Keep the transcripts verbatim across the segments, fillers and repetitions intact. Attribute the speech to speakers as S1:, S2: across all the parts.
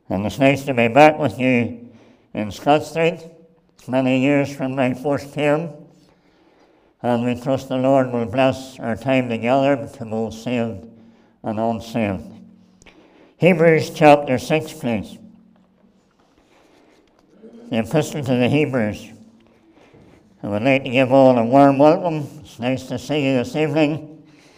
S1: And it's nice to be back with you in Scott Street. It's many years from my first term. And we trust the Lord will bless our time together to both saved and unsaved. Hebrews chapter six, please. The Epistle to the Hebrews. I would like to give all a warm welcome. It's nice to see you this evening.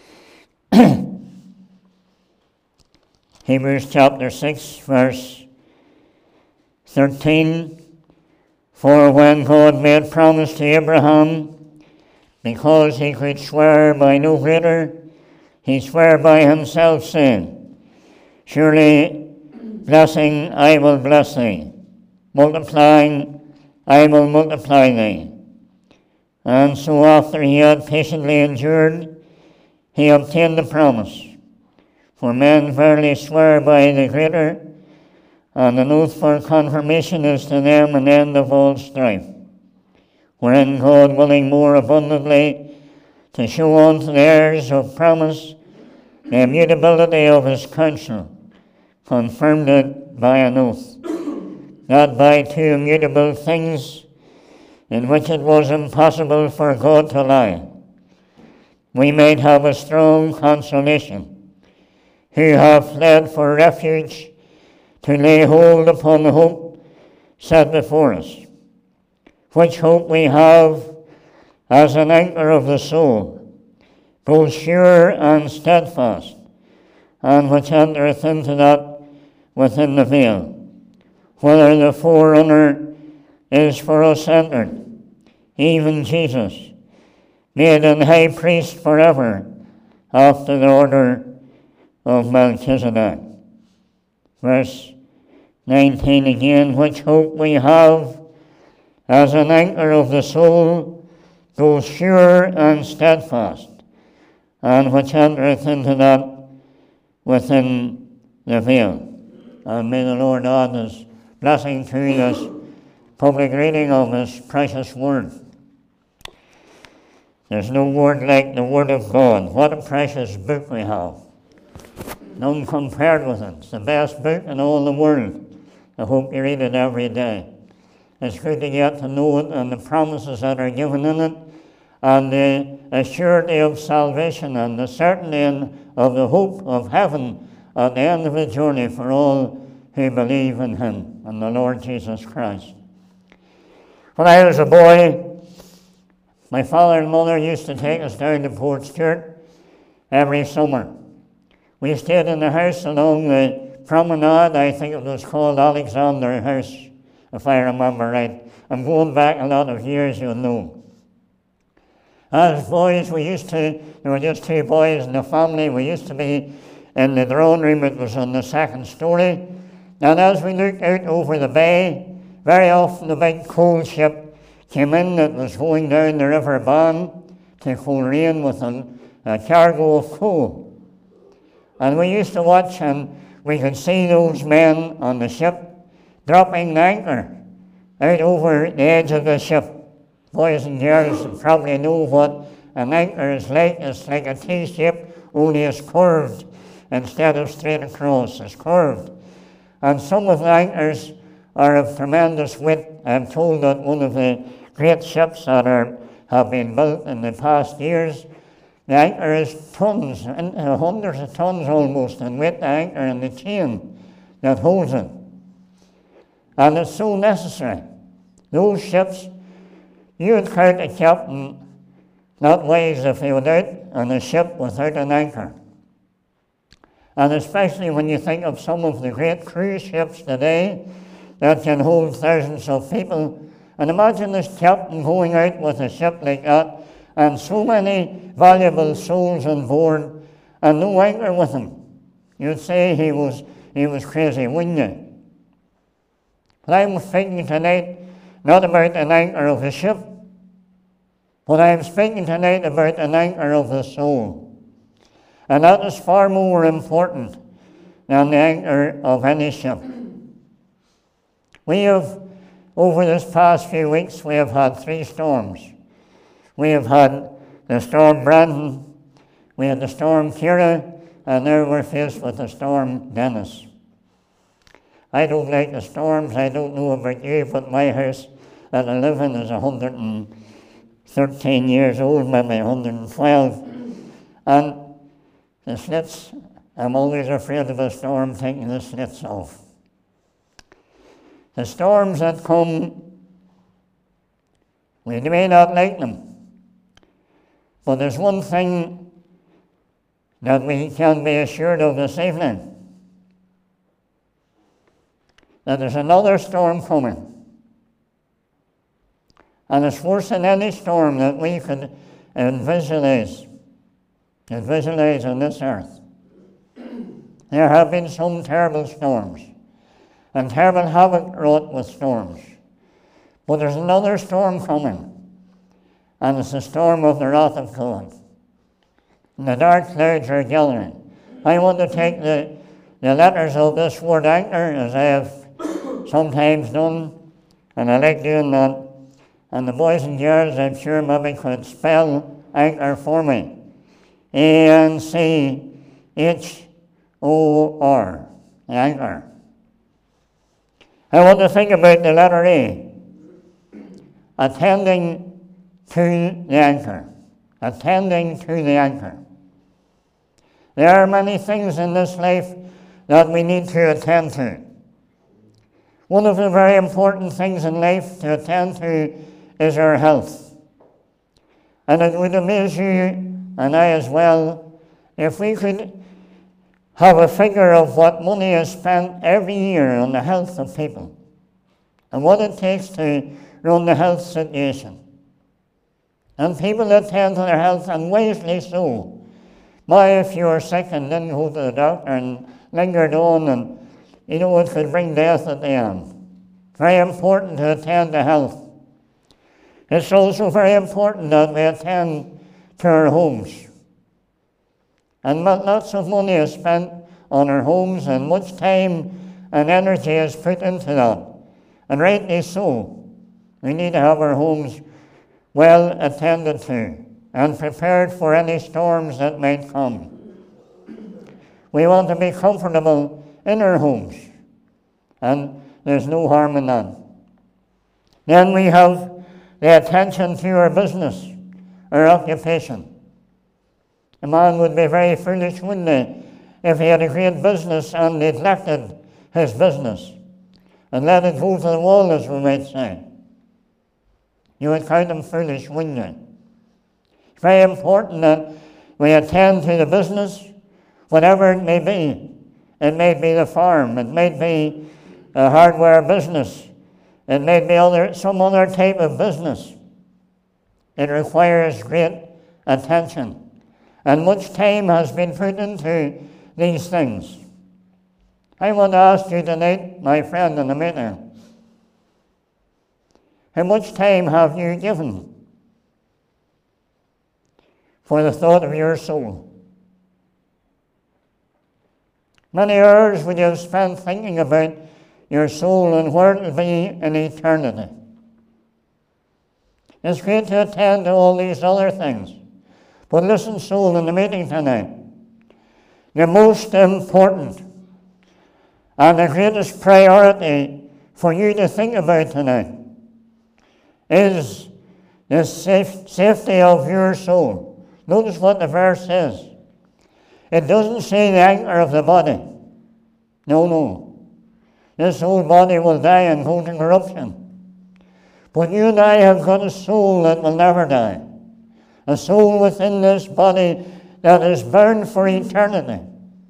S1: Hebrews chapter six, verse thirteen. For when God made promise to Abraham, because he could swear by no greater, he swore by himself, saying, Surely blessing I will bless thee, multiplying I will multiply thee. And so after he had patiently endured, he obtained the promise. For men verily swear by the greater, and an oath for confirmation is to them an end of all strife, wherein God, willing more abundantly to show unto the heirs of promise the immutability of his counsel, confirmed it by an oath, that by two immutable things, in which it was impossible for God to lie, we might have a strong consolation, who have fled for refuge, to lay hold upon the hope set before us, which hope we have as an anchor of the soul, both sure and steadfast, and which entereth into that within the veil, whither the forerunner is for us entered, even Jesus, made an high priest forever, after the order of Melchizedek. Verse nineteen again, which hope we have as an anchor of the soul, both sure and steadfast, and which entereth into that within the veil. And may the Lord add his blessing to this public reading of his precious word. There's no word like the Word of God. What a precious book we have. None compared with it. It's the best book in all the world. I hope you read it every day. It's good to get to know it and the promises that are given in it, and the assurity of salvation and the certainty of the hope of heaven at the end of the journey for all who believe in him and the Lord Jesus Christ. When I was a boy, my father and mother used to take us down to Port Stewart every summer. We stayed in the house along the promenade. I think it was called Alexander House, if I remember right. I'm going back a lot of years, you'll know. As boys, we used to, there were just two boys in the family, we used to be in the drawing room. It was on the second story. And as we looked out over the bay, very often the big coal ship came in that was going down the River Bann to Coleraine with a, a cargo of coal. And we used to watch, and we could see those men on the ship dropping the anchor out over the edge of the ship. Boys and girls probably know what an anchor is like. It's like a T-shape, only it's curved instead of straight across. It's curved. And some of the anchors are of tremendous weight. I'm told that one of the great ships that are, have been built in the past years, the anchor is tons, uh, hundreds of tons almost in weight, the anchor and the chain that holds it. And it's so necessary. Those ships, you would count a captain not wise if he went out on a ship without an anchor. And especially when you think of some of the great cruise ships today that can hold thousands of people. And imagine this captain going out with a ship like that, and so many valuable souls on board, and no anchor with him. You'd say he was he was crazy, wouldn't you? But I'm speaking tonight not about an anchor of a ship, but I'm speaking tonight about an anchor of the soul. And that is far more important than the anchor of any ship. We have, over this past few weeks, we have had three storms. We have had the storm Brandon, we had the storm Kira, and now we're faced with the storm Dennis. I don't like the storms. I don't know about you, but my house that I live in is one hundred thirteen years old, maybe one hundred twelve. And the slits, I'm always afraid of a storm taking the slits off. The storms that come, we may not like them, but there's one thing that we can be assured of this evening, that there's another storm coming. And it's worse than any storm that we could visualize, visualize on this earth. There have been some terrible storms, and terrible havoc wrought with storms. But there's another storm coming, and it's the storm of the wrath of God. And the dark clouds are gathering. I want to take the, the letters of this word anchor, as I have sometimes done, and I like doing that. And the boys and girls, I'm sure, maybe could spell anchor for me. A N C H O R, anchor. I want to think about the letter A, attending to the anchor. Attending to the anchor. There are many things in this life that we need to attend to. One of the very important things in life to attend to is our health. And it would amaze you, and I as well, if we could have a figure of what money is spent every year on the health of people, and what it takes to run the health situation. And people attend to their health, and wisely so. My, if you were sick and didn't go to the doctor and lingered on, and you know it could bring death at the end. Very important to attend to health. It's also very important that we attend to our homes. And lots of money is spent on our homes, and much time and energy is put into that. And rightly so. We need to have our homes well attended to and prepared for any storms that might come. We want to be comfortable in our homes, and there's no harm in that. Then we have the attention to our business, our occupation. A man would be very foolish, wouldn't he, if he had a great business and neglected his business and let it go to the wall, as we might say. You would count him foolish, wouldn't you? It's very important that we attend to the business, whatever it may be. It may be the farm, it may be a hardware business, it may be other, some other type of business. It requires great attention. And much time has been put into these things. I want to ask you tonight, my friend in the meeting, how much time have you given for the thought of your soul? Many hours would you have spent thinking about your soul and where it will be in eternity? It's great to attend to all these other things. But listen, soul, in the meeting tonight, the most important and the greatest priority for you to think about tonight is the safe, safety of your soul. Notice what the verse says. It doesn't say the anchor of the body. No, no. This old body will die and go to corruption. But you and I have got a soul that will never die. A soul within this body that is bound for eternity.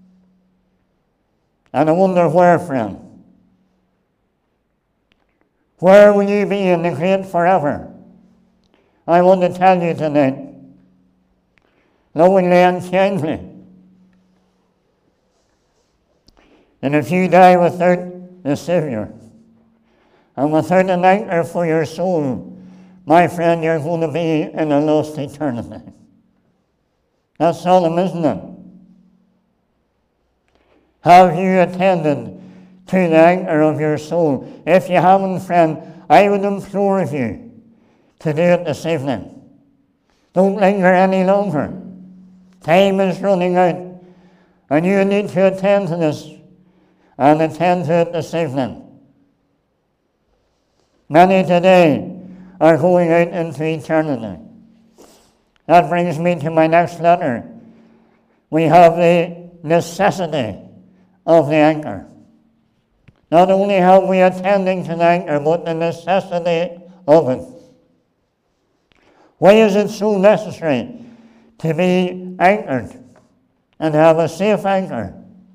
S1: And I wonder where, friend? Where will you be in the great forever? I want to tell you tonight, lovingly and kindly, that if you die without the Savior and without an anchor for your soul, my friend, you're going to be in a lost eternity. That's solemn, isn't it? Have you attended to the anchor of your soul? If you haven't, friend, I would implore you to do it this evening. Don't linger any longer. Time is running out, and you need to attend to this. and attend to it this evening. Many today are going out into eternity. That brings me to my next letter. We have the necessity of the anchor. Not only have we attending to the anchor, but the necessity of it. Why is it so necessary to be anchored and have a safe anchor?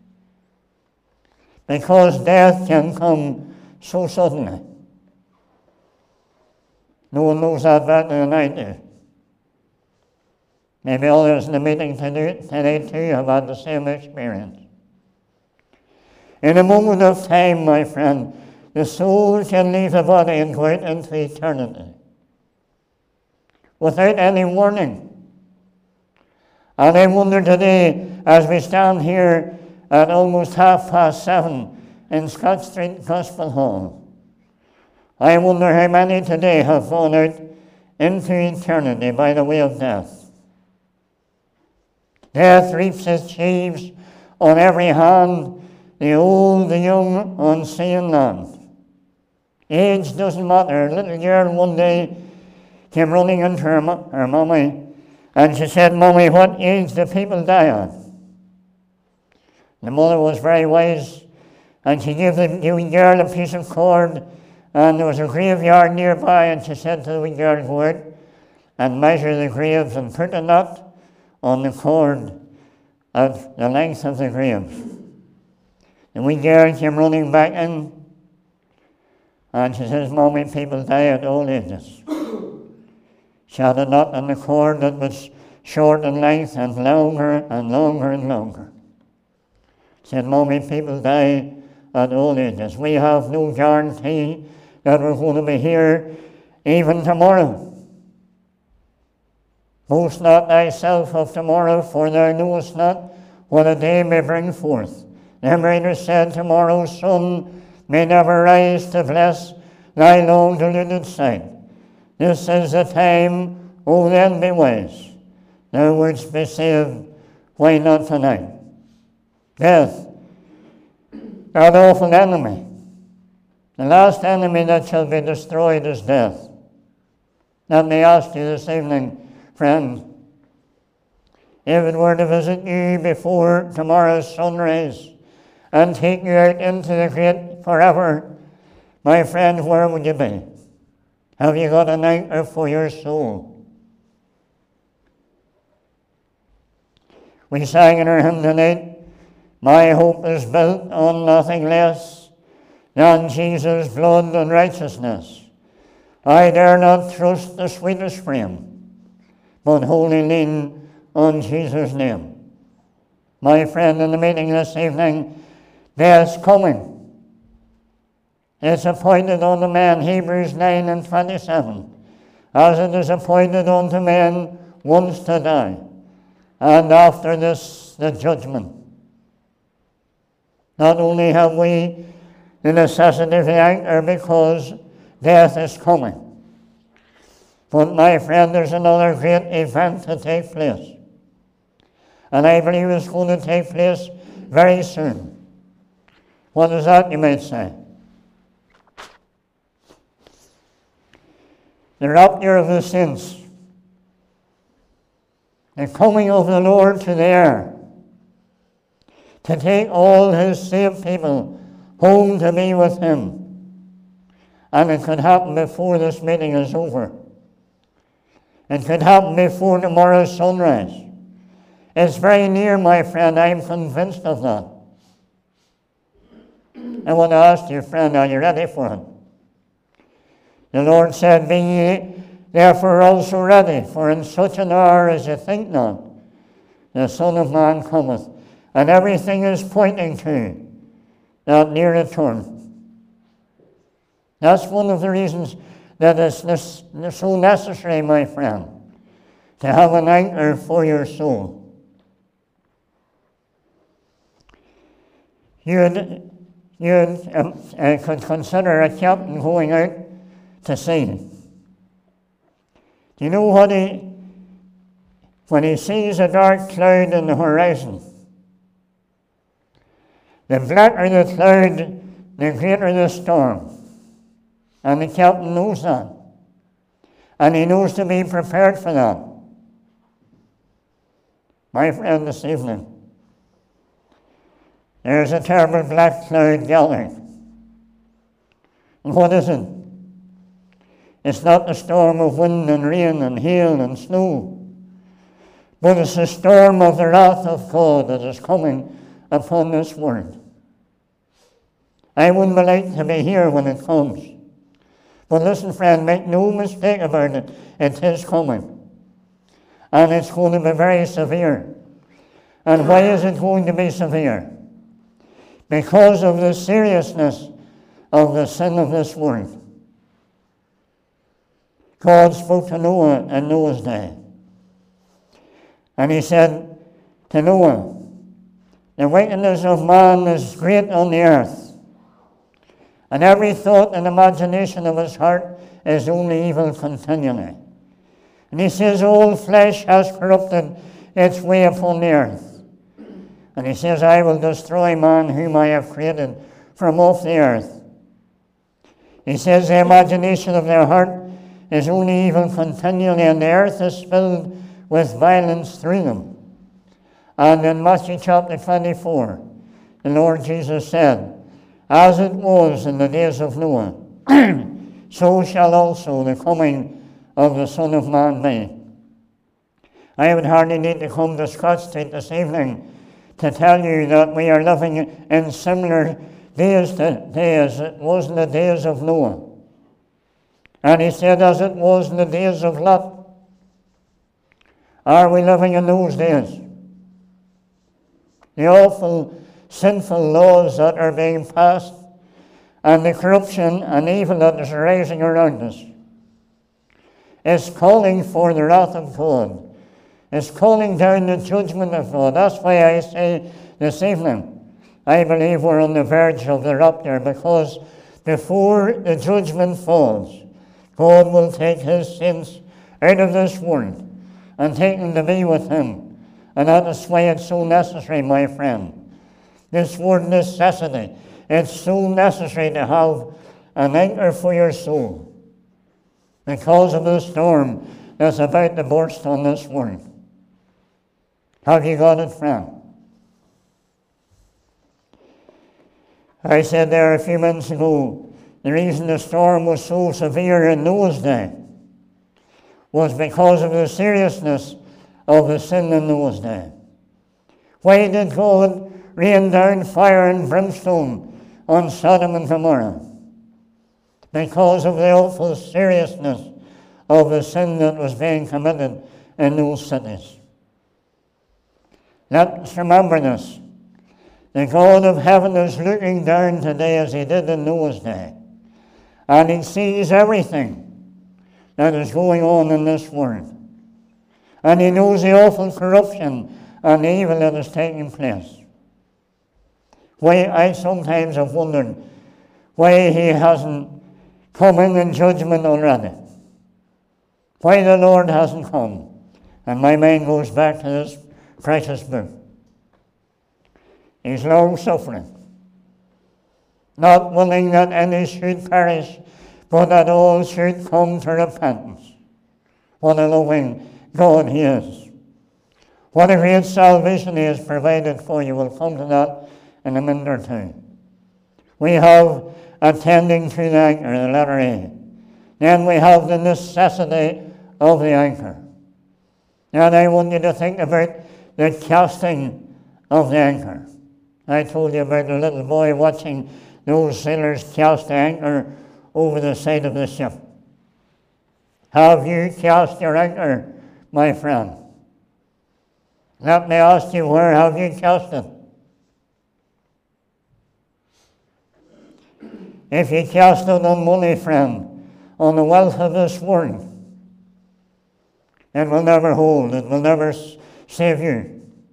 S1: Because death can come so suddenly. No one knows that better than I do. Maybe others in the meeting today too have had the same experience. In a moment of time, my friend, the soul can leave the body and go out into eternity without any warning. And I wonder today, as we stand here at almost half past seven in Scott Street Gospel Hall, I wonder how many today have gone out into eternity by the way of death. Death reaps its sheaves on every hand, the old, the young, on sea and land. Age doesn't matter. A little girl one day came running into her, mo- her mommy, and she said, "Mommy, what age do people die at?" The mother was very wise, and she gave the wee girl a piece of cord, and there was a graveyard nearby, and she said to the wee girl, "Go out and measure the graves and put a knot on the cord at the length of the graves." The wee girl came running back in, and she says, "Mommy, people die at all ages." She had a knot on the cord that was short in length and longer and longer and longer. She said, "Mommy, people die at all ages. We have no guarantee that we're going to be here even tomorrow. Boast not thyself of tomorrow, for thou knowest not what a day may bring forth. The writer said, tomorrow's sun may never rise to bless thy long deluded sight. This is the time, O then be wise. Thou wouldst be saved, why not tonight?" Death, that awful enemy. The last enemy that shall be destroyed is death. Let me ask you this evening, friend, if it were to visit you before tomorrow's sunrise and take you out into the great forever, my friend, where would you be? Have you got an anchor for your soul? We sang in our hymn tonight, "My hope is built on nothing less than Jesus' blood and righteousness. I dare not trust the sweetest frame, but wholly lean on Jesus' name." My friend, in the meeting this evening, death's coming. It's appointed unto men, Hebrews nine and twenty-seven, as it is appointed unto men once to die, and after this the judgment. Not only have we the necessity of the anchor because death is coming, but my friend, there's another great event to take place. And I believe it's going to take place very soon. What is that, you might say? The rapture of the saints. The coming of the Lord to the air. To take all his saved people home to be with him. And it could happen before this meeting is over. It could happen before tomorrow's sunrise. It's very near, my friend. I'm convinced of that. I want to ask you, friend, are you ready for it? The Lord said, "Be ye therefore also ready, for in such an hour as you think not, the Son of Man cometh." And everything is pointing to that near return. That's one of the reasons that it's so necessary, my friend, to have an anchor for your soul. You'd, you'd um, uh, could consider a captain going out to sea. Do you know what he, when he sees a dark cloud in the horizon, The blacker the cloud, the greater the storm. And the captain knows that. And he knows to be prepared for that. My friend, this evening, there's a terrible black cloud gathering. And what is it? It's not the storm of wind and rain and hail and snow, but it's the storm of the wrath of God that is coming upon this world. I wouldn't like to be here when it comes. But listen, friend, make no mistake about it, it is coming. And it's going to be very severe. And why is it going to be severe? Because of the seriousness of the sin of this world. God spoke to Noah in Noah's day. And he said to Noah, the wickedness of man is great on the earth, and every thought and imagination of his heart is only evil continually. And he says, all flesh has corrupted its way upon the earth. And he says, I will destroy man whom I have created from off the earth. He says, the imagination of their heart is only evil continually, and the earth is filled with violence through them. And in Matthew chapter twenty-four, the Lord Jesus said, as it was in the days of Noah, so shall also the coming of the Son of Man be. I would hardly need to come to Scott Street this evening to tell you that we are living in similar days today as it was in the days of Noah. And he said, as it was in the days of Lot. Are we living in those days? The awful, sinful laws that are being passed, and the corruption and evil that is rising around us, is calling for the wrath of God. It's calling down the judgment of God. That's why I say this evening, I believe we're on the verge of the rapture, because before the judgment falls, God will take his saints out of this world and take them to be with him. And that is why it's so necessary, my friend. This word necessity, it's so necessary to have an anchor for your soul because of the storm that's about to burst on this world. Have you got it, friend? I said there a few minutes ago, the reason the storm was so severe in Noah's day was because of the seriousness of the sin in Noah's day. Why did God rain down fire and brimstone on Sodom and Gomorrah? Because of the awful seriousness of the sin that was being committed in those cities. Let's remember this. The God of heaven is looking down today as he did in Noah's day. And he sees everything that is going on in this world. And he knows the awful corruption and the evil that is taking place. Why, I sometimes have wondered why he hasn't come in in judgment already. Why the Lord hasn't come. And my mind goes back to this precious book. He's long-suffering, not willing that any should perish, but that all should come to repentance. What a loving God he is. What a great salvation he has provided for you. We'll come to that in a minute or two. We have attending to the anchor, the letter A. Then we have the necessity of the anchor. And I want you to think about the casting of the anchor. I told you about a little boy watching those sailors cast the anchor over the side of the ship. Have you cast your anchor, my friend? Let me ask you, where have you cast it? If you cast it on money, friend, on the wealth of this world, it will never hold, it will never save you.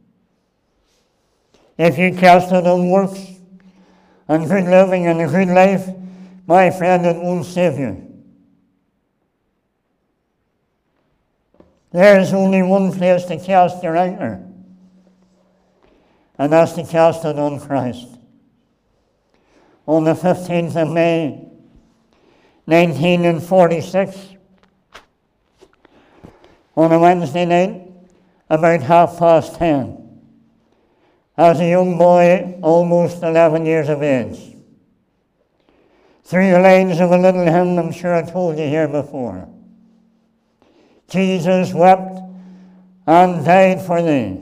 S1: If you cast it on works and good living and a good life, my friend, it won't save you. There is only one place to cast your anchor, and that's to cast it on Christ. on the fifteenth of May, nineteen forty-six, on a Wednesday night, about half past ten, as a young boy, almost eleven years of age. Through the lines of a little hymn I'm sure I told you here before. Jesus wept and died for thee.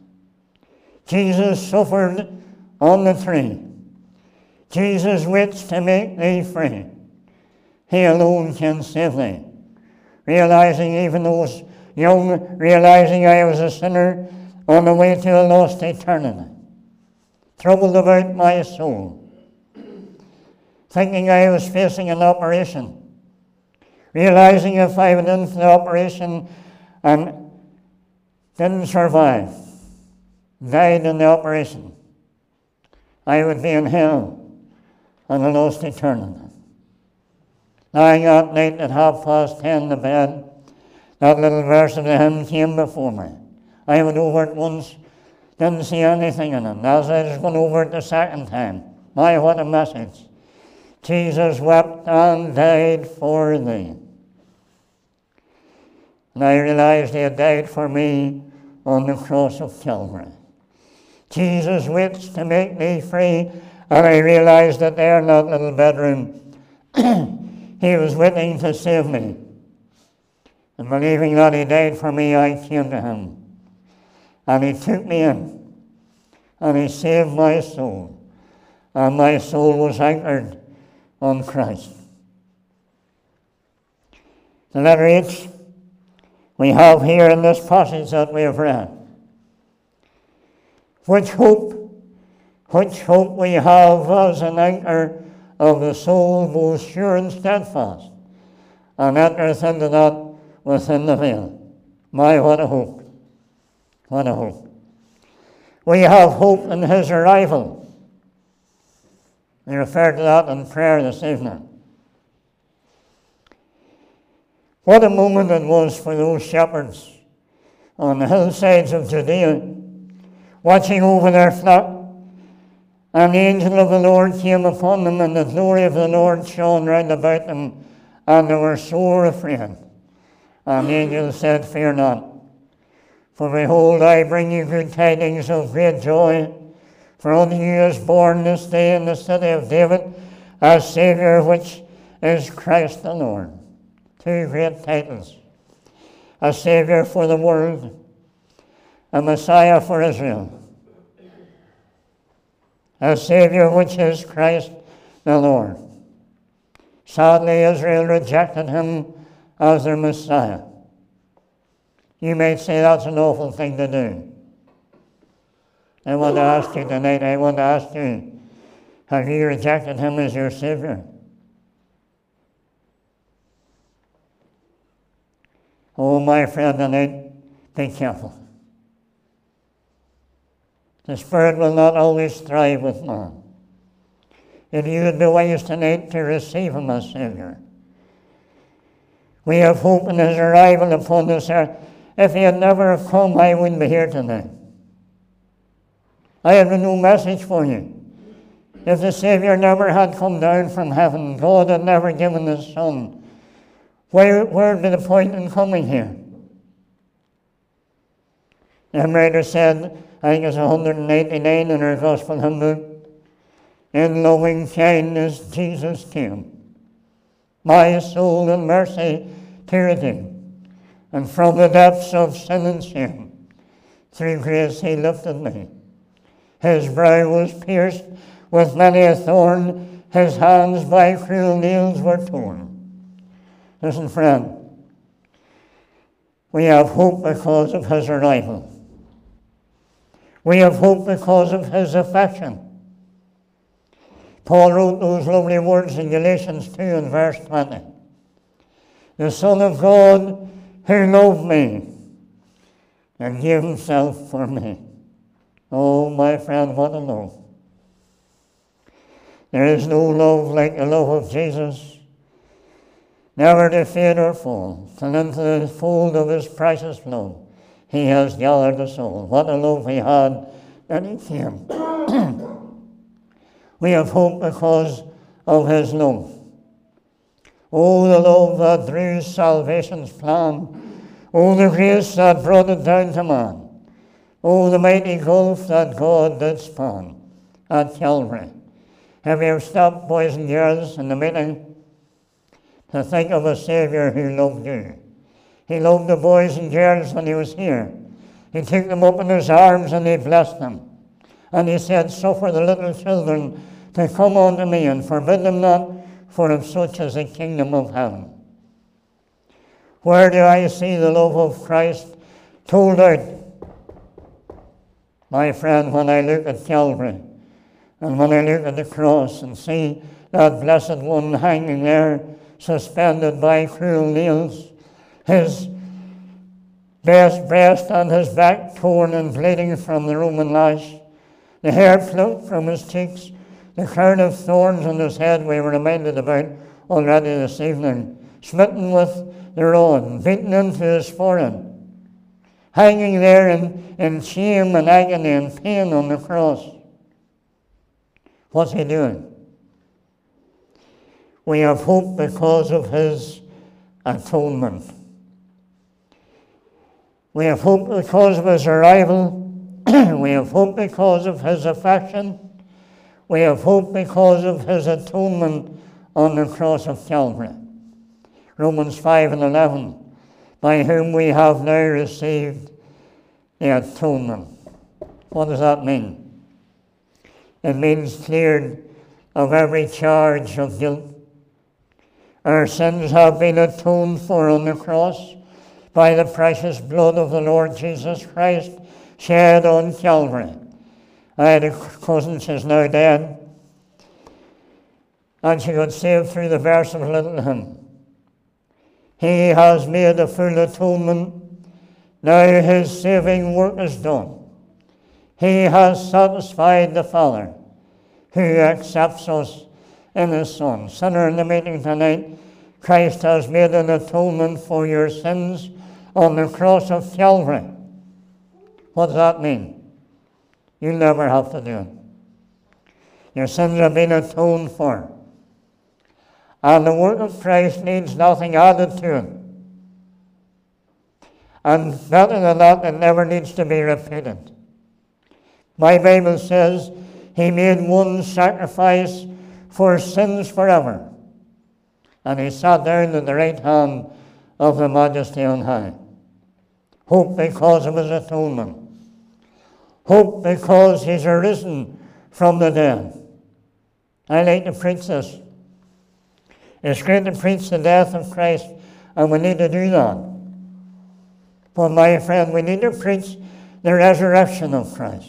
S1: Jesus suffered on the tree. Jesus waits to make thee free. He alone can save thee. Realizing even those young, realizing I was a sinner on the way to a lost eternity. Troubled about my soul. Thinking I was facing an operation. Realizing if I went into the operation and didn't survive, died in the operation, I would be in hell and a lost eternity. Lying that night at half past ten in the bed, that little verse of the hymn came before me. I went over it once, didn't see anything in it. As I was going over it the second time, my, what a message. Jesus wept and died for thee. And I realized he had died for me on the cross of Calvary. Jesus waits to make me free, and I realized that there in that little bedroom, he was waiting to save me. And believing that he died for me, I came to him. And he took me in, and he saved my soul. And my soul was anchored on Christ. The letter H we have here in this passage that we have read. Which hope, which hope we have as an anchor of the soul, both sure and steadfast, and entereth into that within the veil. My, what a hope. What a hope. We have hope in his arrival. We refer to that in prayer this evening. What a moment it was for those shepherds on the hillsides of Judea, watching over their flock. And the angel of the Lord came upon them, and the glory of the Lord shone round about them, and they were sore afraid. And the angel said, Fear not, for behold, I bring you good tidings of great joy. For unto you is born this day in the city of David a Saviour, which is Christ the Lord. Two great titles. A Saviour for the world, a Messiah for Israel. A Saviour which is Christ the Lord. Sadly, Israel rejected him as their Messiah. You may say that's an awful thing to do. I want to ask you tonight, I want to ask you, have you rejected him as your Saviour? Oh, my friend, tonight, be careful. The Spirit will not always thrive with man. If you would be wise tonight to receive him as Saviour. We have hope in his arrival upon this earth. If he had never have come, I wouldn't be here tonight. I have a new message for you. If the Saviour never had come down from heaven, God had never given his Son, where, where would be the point in coming here? The writer said, I think it's one hundred eighty-nine in our Gospel hymn book, in loving kindness Jesus came, my soul in mercy to redeem, and from the depths of sin and shame, through grace he lifted me. His brow was pierced with many a thorn, his hands by cruel nails were torn. Listen, friend, we have hope because of his arrival. We have hope because of his affection. Paul wrote those lovely words in Galatians two and verse twenty. The Son of God who loved me and gave himself for me. Oh, my friend, what a love. There is no love like the love of Jesus, never to fade or fall, till into the fold of his precious blood he has gathered us all. What a love he had that he came. We have hope because of his love. Oh, the love that drew salvation's plan. Oh, the grace that brought it down to man. Oh, the mighty gulf that God did span at Calvary. Have you stopped, boys and girls, in the meeting to think of a Saviour who loved you? He loved the boys and girls when he was here. He took them up in his arms and he blessed them. And he said, suffer the little children to come unto me, and forbid them not, for of such is the kingdom of heaven. Where do I see the love of Christ told out? My friend, when I look at Calvary, and when I look at the cross and see that blessed one hanging there, suspended by cruel nails, his best breast and his back torn and bleeding from the Roman lash, the hair plucked from his cheeks, the crown of thorns on his head we were reminded about already this evening, smitten with the rod, beaten into his forehead, hanging there in, in shame and agony and pain on the cross. What's he doing? We have hope because of his atonement. We have hope because of his arrival. We have hope because of his affection. We have hope because of his atonement on the cross of Calvary. Romans five and eleven, by whom we have now received the atonement. What does that mean? It means cleared of every charge of guilt. Our sins have been atoned for on the cross by the precious blood of the Lord Jesus Christ shed on Calvary. I had a cousin, she's now dead, and she got saved through the verse of a little hymn. He has made a full atonement, now his saving work is done. He has satisfied the Father, who accepts us in his Son. Sinner in the meeting tonight, Christ has made an atonement for your sins on the cross of Calvary. What does that mean? You'll never have to do it. Your sins have been atoned for. And the work of Christ needs nothing added to it. And better than that, it never needs to be repeated. My Bible says he made one sacrifice for sins forever. And he sat down at the right hand of the Majesty on high. Hope because of his atonement. Hope because he's arisen from the dead. I like to preach this. It's great to preach the death of Christ, and we need to do that. But my friend, we need to preach the resurrection of Christ.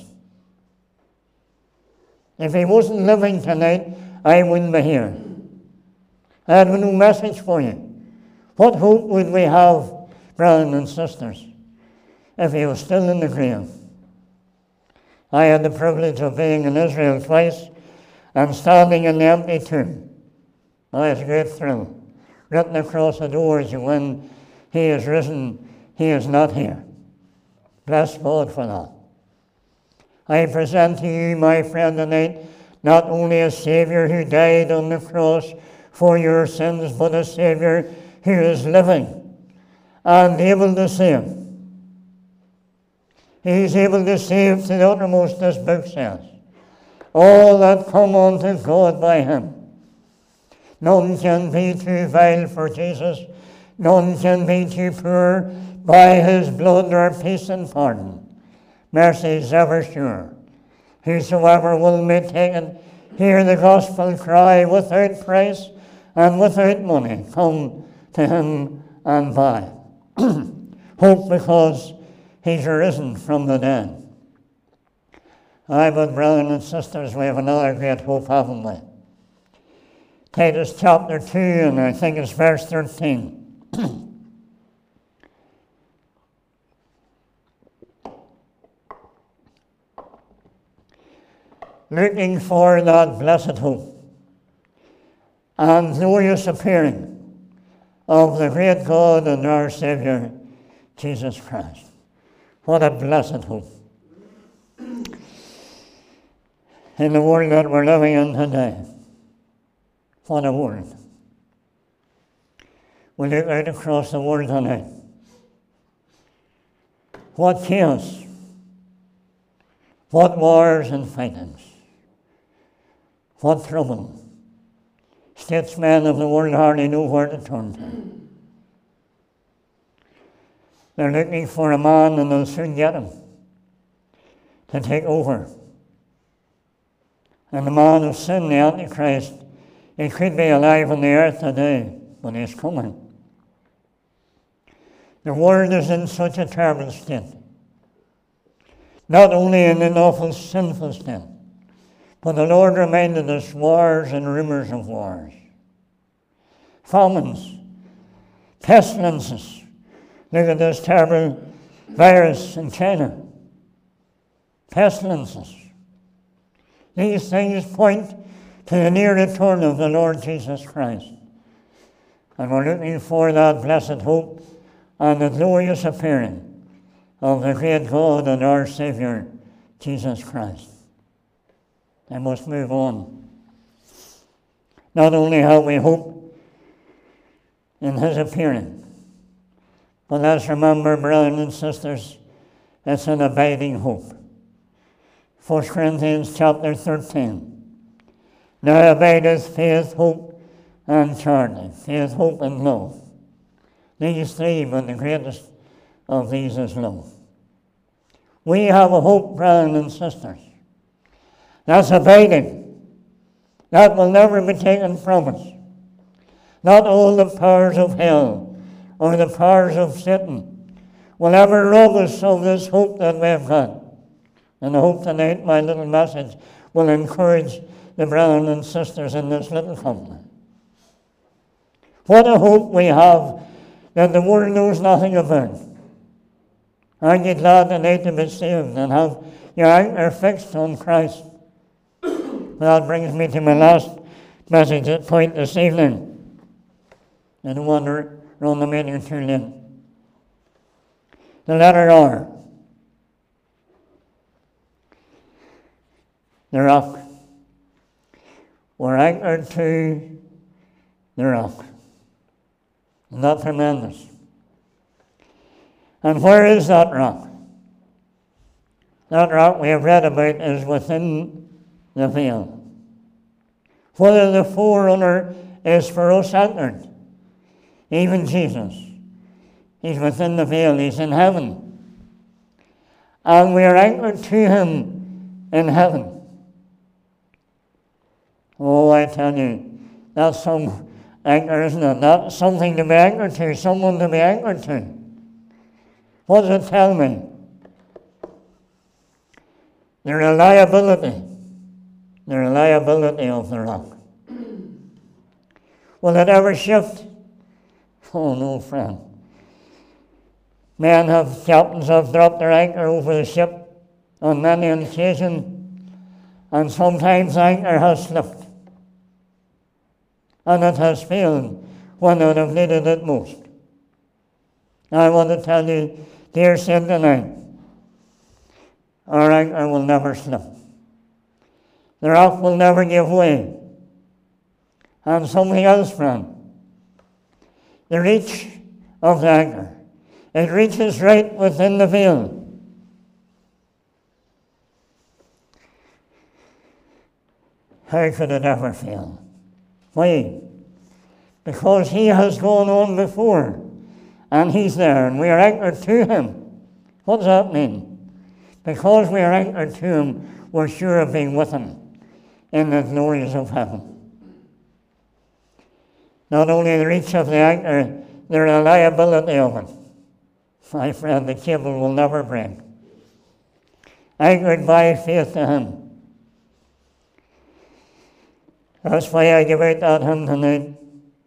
S1: If he wasn't living tonight, I wouldn't be here. I have no message for you. What hope would we have, brothers and sisters, if he was still in the grave? I had the privilege of being in Israel twice and standing in the empty tomb. Oh, it's a great thrill. Written across the doors, when he is risen, he is not here. Bless God for that. I present to you, my friend, tonight, not only a Saviour who died on the cross for your sins, but a Saviour who is living and able to save. He's able to save to the uttermost, this book says, all that come unto God by him. None can be too vile for Jesus. None can be too poor. By his blood there are peace and pardon. Mercy is ever sure. Whosoever will be taken, hear the gospel cry without price and without money. Come to him and buy. Hope because he's arisen from the dead. Aye, but brothers and sisters, we have another great hope, haven't we? Titus chapter two, and I think it's verse thirteen. Looking for that blessed hope and glorious appearing of the great God and our Saviour, Jesus Christ. What a blessed hope. in the world that we're living in today. What a world. We look out across the world tonight. What chaos. What wars and fightings. What trouble. Statesmen of the world hardly know where to turn to. They're looking for a man, and they'll soon get him, to take over. And the man of sin, the Antichrist, he could be alive on the earth today, but he's coming. The world is in such a terrible state. Not only in an awful sinful state, but the Lord reminded us wars and rumors of wars. Famines, pestilences. Look at this terrible virus in China. Pestilences. These things point to the near return of the Lord Jesus Christ. And we're looking for that blessed hope and the glorious appearing of the great God and our Saviour, Jesus Christ. I must move on. Not only have we hope in his appearing, but let's remember, brothers and sisters, it's an abiding hope. First Corinthians chapter thirteen. Now abideth faith, hope, and charity. Faith, hope, and love. These three, but the greatest of these is love. We have a hope, brothers and sisters. That's abiding. That will never be taken from us. Not all the powers of hell or the powers of Satan will ever rob us of this hope that we've got. And I hope tonight my little message will encourage the brothers and sisters in this little company. What a hope we have that the world knows nothing about. Aren't you glad tonight to be saved and have your anchor fixed on Christ? That brings me to my last message at point this evening. I don't want to run the meeting too late. The letter R. The rock. We're anchored to the rock. Isn't that tremendous? And where is that rock? That rock we have read about is within the veil. Whether the forerunner is for us anchored, even Jesus, he's within the veil, he's in heaven. And we are anchored to him in heaven. Oh, I tell you, that's some anchor, isn't it? That's something to be anchored to, someone to be anchored to. What does it tell me? The reliability, the reliability of the rock. Will it ever shift? Oh, no, friend. Men have, captains have dropped their anchor over the ship on many an occasion, and sometimes the anchor has slipped. And it has failed when it have needed it most. I want to tell you, dear saint tonight, our anchor will never slip. The rock will never give way. And something else, friend. The reach of the anchor. It reaches right within the veil. How could it ever fail? Why? Because he has gone on before, and he's there, and we are anchored to him. What does that mean? Because we are anchored to him, we're sure of being with him in the glories of heaven. Not only the reach of the anchor, the reliability of it. My friend, the cable will never break. Anchored by faith to him. That's why I give out that hymn tonight.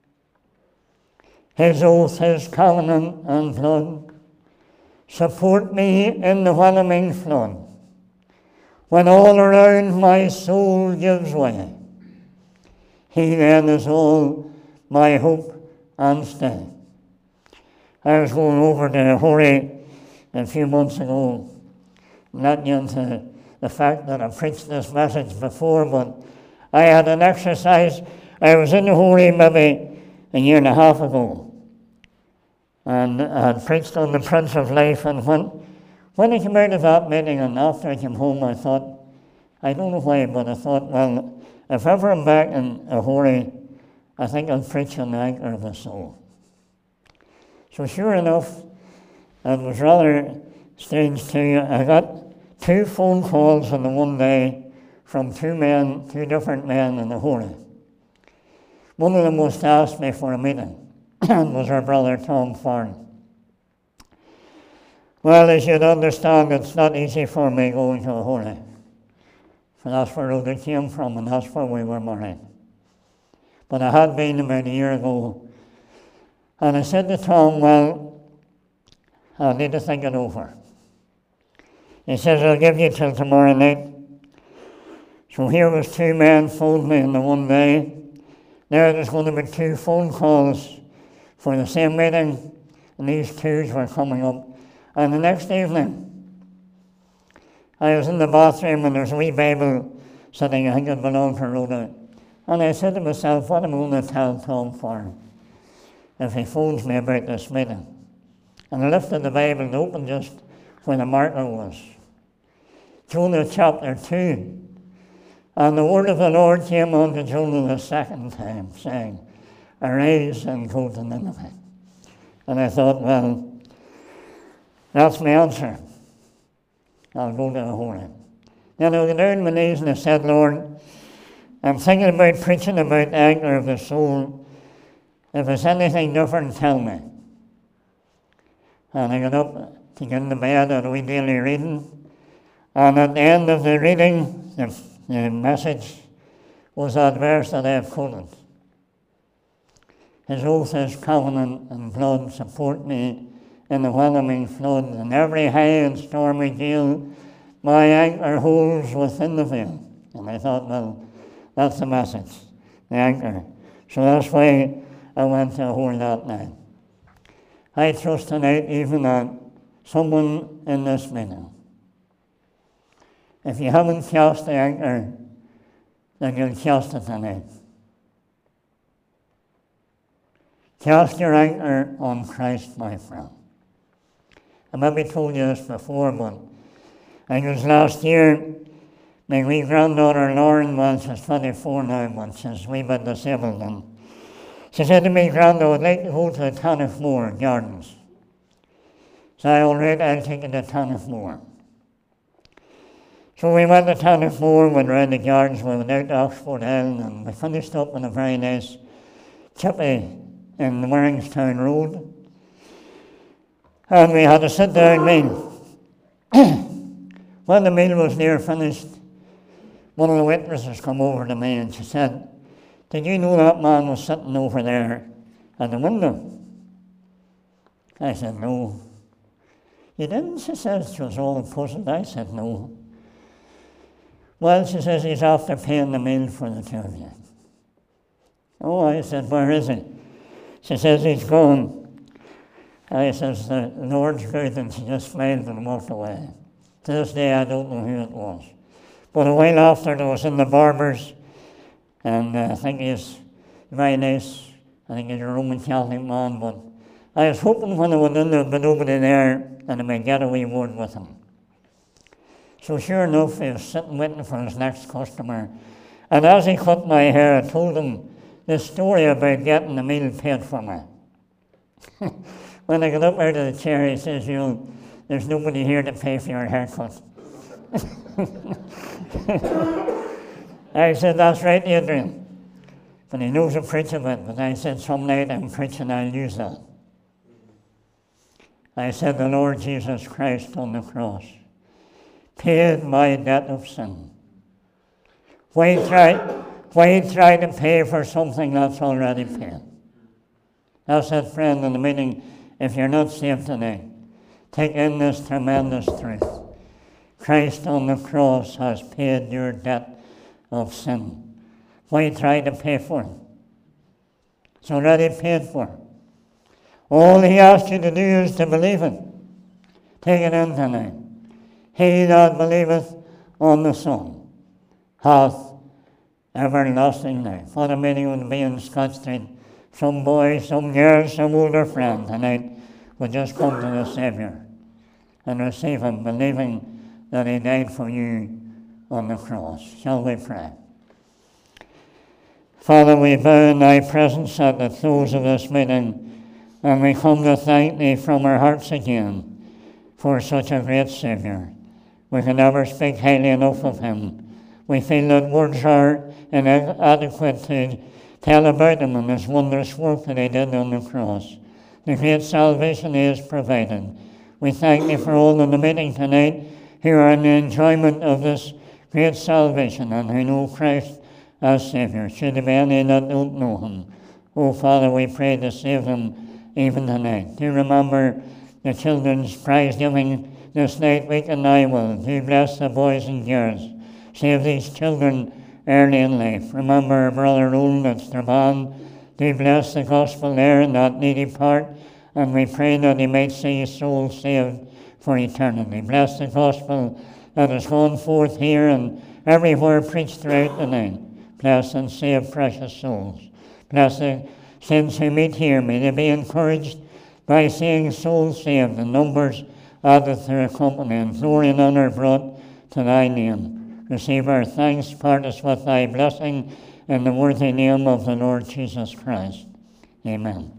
S1: His oath, his covenant and blood support me in the whelming flood. When all around my soul gives way, he then is all my hope and stay. I was going over to Hori a few months ago, not into the fact that I preached this message before, but I had an exercise. I was in the Holy maybe a year and a half ago, and I had preached on the Prince of Life, and when, when I came out of that meeting and after I came home, I thought, I don't know why, but I thought, well, if ever I'm back in a Holy, I think I'll preach on the anchor of the soul. So sure enough, it was rather strange too. I got two phone calls on the one day from two men, two different men in the Holy. One of them was to ask me for a meeting, and was our brother Tom Farn. Well, as you'd understand, it's not easy for me going to a Holy. So that's where Rhoda came from, and that's where we were married. But I had been about a year ago, and I said to Tom, well, I need to think it over. He says, I'll give you till tomorrow night. So here was two men phoned me in the one day. Now there's going to be two phone calls for the same meeting, and these twos were coming up. And the next evening, I was in the bathroom, and there's a wee Bible sitting, I think it belonged to Rhoda. And I said to myself, what am I going to tell Tom for if he phones me about this meeting? And I lifted the Bible and opened just where the marker was. Jonah chapter two. And the word of the Lord came unto Jonah the second time, saying, arise and go to Nineveh. And I thought, well, that's my answer. I'll go to the Holy. Then I went down on my knees and I said, Lord, I'm thinking about preaching about the anchor of the soul. If there's anything different, tell me. And I got up to get into bed at a wee daily reading. And at the end of the reading, the, the message was that verse that I have quoted. His oath, his covenant and blood support me in the whelming flood, and every high and stormy gale my anchor holds within the veil. And I thought, well, that's the message, the anchor. So that's why I went to a Holy that night. I trust tonight even that someone in this meeting, if you haven't cast the anchor, then you'll cast it tonight. Cast your anchor on Christ, my friend. I maybe told you this before, but I was last year, my wee granddaughter Lauren, well, she's twenty-four now, but she's a wee bit disabled, and she said to me, Grandad, I'd like to go to Tanniffmore Gardens. So I, all right, I'll take you to Tanniffmore. So we went to Tanniffmore, went round the gardens, we went out to Oxford Hill, and we finished up in a very nice chippy in the Warringstown Road. And we had a sit-down meal. When the meal was near finished, one of the witnesses come over to me and she said, did you know that man was sitting over there at the window? I said, no. You didn't? She says. She was all puzzled. I said, no. Well, she says, he's after paying the meal for the two of you. Oh, I said, where is he? She says, he's gone. I says, the Lord's good, and she just smiled and walked away. To this day, I don't know who it was. But a while after, I was in the barber's, and uh, I think he's very nice. I think he's a Roman Catholic man, but I was hoping when I went in, there would be nobody there, and I might get a wee word with him. So sure enough, he was sitting waiting for his next customer. And as he cut my hair, I told him this story about getting the meal paid for me. When I got up out of the chair, he says, you know, there's nobody here to pay for your haircut. I said, that's right, Adrian. But he knows I preach of it. But I said, some night I'm preaching, I'll use that. I said, the Lord Jesus Christ on the cross paid my debt of sin. Why try, why try to pay for something that's already paid? That's it, friend, in the meeting. If you're not saved today, take in this tremendous truth. Christ on the cross has paid your debt of sin. Why try to pay for it? It's already paid for. All he asks you to do is to believe it. Take it in tonight. He that believeth on the Son hath everlasting life. What a many would be in Scott Street. Some boys, some girls, some older friend tonight would just come to the Saviour and receive Him, believing that He died for you on the cross. Shall we pray? Father, we bow in Thy presence at the close of this meeting, and we come to thank Thee from our hearts again for such a great Saviour. We can never speak highly enough of Him. We feel that words are inadequate to tell about Him and His wondrous work that He did on the cross. The great salvation He has provided. We thank Thee for all in the meeting tonight who are in the enjoyment of this great salvation and who know Christ as Saviour. Should there be any that don't know Him, oh Father, we pray to save them even tonight. Do remember the children's prize giving this night, week and I will. Do bless the boys and girls. Save these children early in life. Remember Brother Roland at Strabane. Do bless the gospel there in that needy part, and we pray that he might see his soul saved for eternity. Bless the gospel that has gone forth here and everywhere preached throughout the night. Bless and save precious souls. Bless the saints who meet here. May they be encouraged by seeing souls saved and numbers added to their company, and glory and honour brought to Thy name. Receive our thanks, part us with Thy blessing, in the worthy name of the Lord Jesus Christ. Amen.